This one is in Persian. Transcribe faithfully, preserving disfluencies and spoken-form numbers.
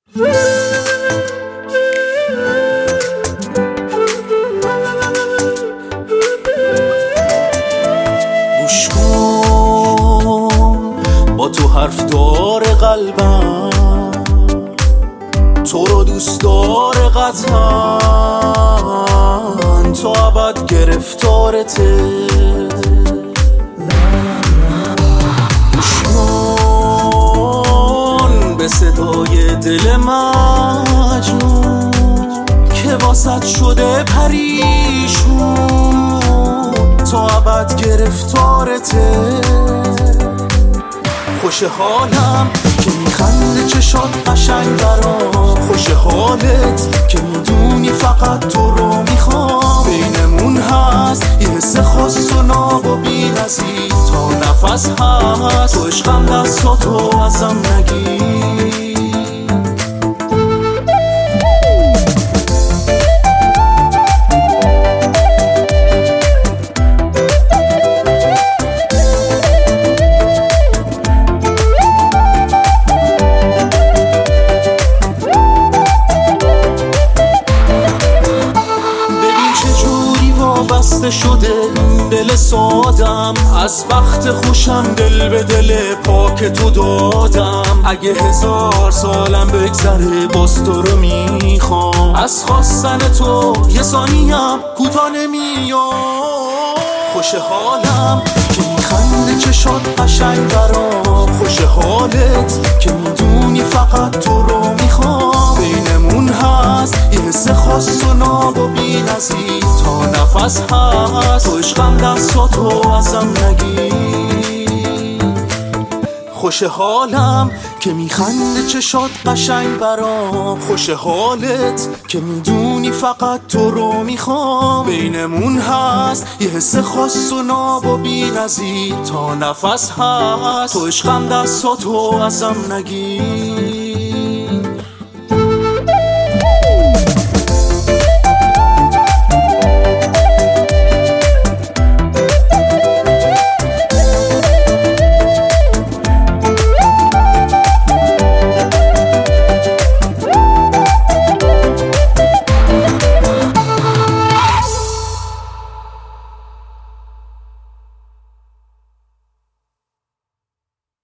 گوش کن با تو حرف داره قلبم، تو رو دوست داره قطعا، تو ابد گرفتارته. گوش کن به صدای دل مجنون که واسط شده پریشون، تو ابد گرفتارته. خوش حالم که میخنده چشات قشنگ برام، خوش حالت که میدونی فقط تو رو میخوام. بینمون هست یه حس خاص و ناب و بی نظیر، تا نفس هست تو عشقم دستاتو ازم نگیر. بسته شده دل سادم، از بخت خوشم دل به دل پاک تو دادم. اگه هزار سالم بگذره باز تو رو میخوام، از خواستن تو یه ثانیم کوتاه نمیام. خوش حالم که میخنده چشات قشنگ برام، خوش حالت که میدونی فقط تو رو میخوام. بینمون هست یه حس خاص و ناب و بی نظیر، تا نفس هست تو عشقم دستاتو ازم نگیر. خوش حالم که میخنده چشات قشنگ برام، خوش حالت که میدونی فقط تو رو میخوام. بینمون هست یه حس خاص و ناب و بی نظیر، تا نفس هست تو عشقم دستاتو ازم نگیر.